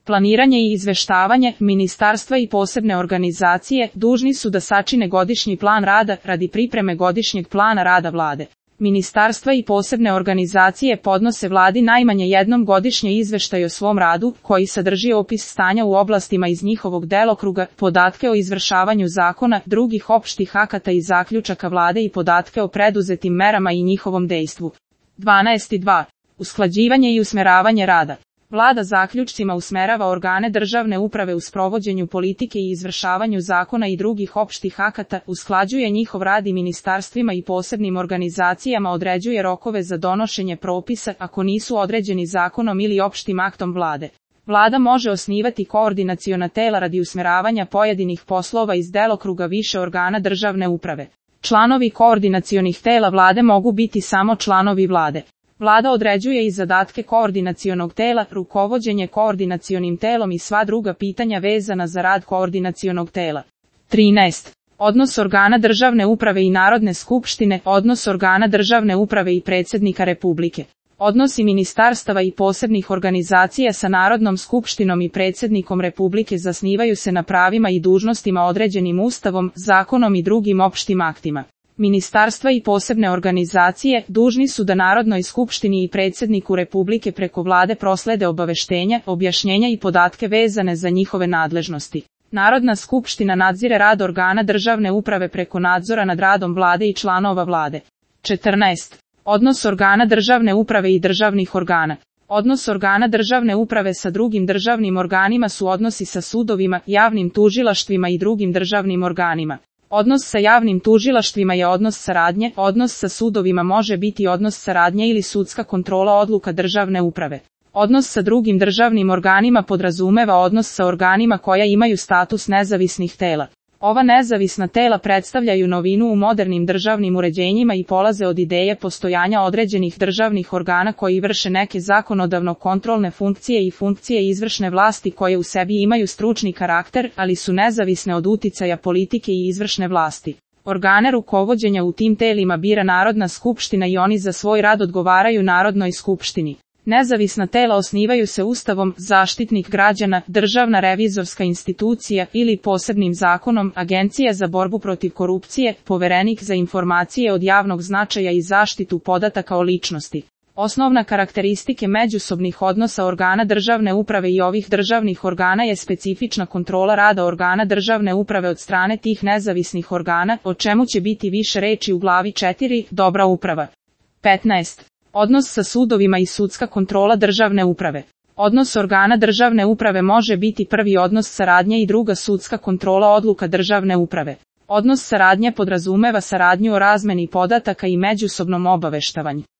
Planiranje i izveštavanje. Ministarstva i posebne organizacije dužni su da sačine godišnji plan rada radi pripreme godišnjeg plana rada vlade. Ministarstva i posebne organizacije podnose vladi najmanje jednom godišnje izveštaj o svom radu, koji sadrži opis stanja u oblastima iz njihovog delokruga, podatke o izvršavanju zakona, drugih opštih akata i zaključaka vlade i podatke o preduzetim merama i njihovom dejstvu. 12.2. Usklađivanje i usmeravanje rada. Vlada zaključcima usmerava organe državne uprave u sprovođenju politike i izvršavanju zakona i drugih opštih akata, usklađuje njihov rad i ministarstvima i posebnim organizacijama određuje rokove za donošenje propisa ako nisu određeni zakonom ili opštim aktom vlade. Vlada može osnivati koordinaciona tela radi usmeravanja pojedinih poslova iz delokruga više organa državne uprave. Članovi koordinacionih tela vlade mogu biti samo članovi vlade. Vlada određuje i zadatke koordinacionog tela, rukovođenje koordinacionim telom i sva druga pitanja vezana za rad koordinacionog tela. 13. Odnos organa državne uprave i Narodne skupštine, odnos organa državne uprave i predsjednika Republike. Odnosi ministarstava i posebnih organizacija sa Narodnom skupštinom i predsjednikom Republike zasnivaju se na pravima i dužnostima određenim Ustavom, zakonom i drugim opštim aktima. Ministarstva i posebne organizacije dužni su da Narodnoj skupštini i predsjedniku Republike preko vlade proslede obaveštenja, objašnjenja i podatke vezane za njihove nadležnosti. Narodna skupština nadzire rad organa državne uprave preko nadzora nad radom vlade i članova vlade. 14. Odnos organa državne uprave i državnih organa. Odnos organa državne uprave sa drugim državnim organima su odnosi sa sudovima, javnim tužilaštvima i drugim državnim organima. Odnos sa javnim tužilaštvima je odnos saradnje, odnos sa sudovima može biti odnos saradnje ili sudska kontrola odluka državne uprave. Odnos sa drugim državnim organima podrazumeva odnos sa organima koja imaju status nezavisnih tela. Ova nezavisna tela predstavljaju novinu u modernim državnim uređenjima i polaze od ideje postojanja određenih državnih organa koji vrše neke zakonodavno-kontrolne funkcije i funkcije izvršne vlasti koje u sebi imaju stručni karakter, ali su nezavisne od uticaja politike i izvršne vlasti. Organe rukovođenja u tim telima bira Narodna skupština i oni za svoj rad odgovaraju Narodnoj skupštini. Nezavisna tela osnivaju se Ustavom, Zaštitnik građana, Državna revizorska institucija ili posebnim zakonom, Agencija za borbu protiv korupcije, Poverenik za informacije od javnog značaja i zaštitu podataka o ličnosti. Osnovna karakteristike međusobnih odnosa organa državne uprave i ovih državnih organa je specifična kontrola rada organa državne uprave od strane tih nezavisnih organa, o čemu će biti više reči u glavi 4, dobra uprava. 15. Odnos sa sudovima i sudska kontrola državne uprave. Odnos organa državne uprave može biti prvi odnos saradnje i druga sudska kontrola odluka državne uprave. Odnos saradnje podrazumeva saradnju o razmeni podataka i međusobnom obaveštavanju.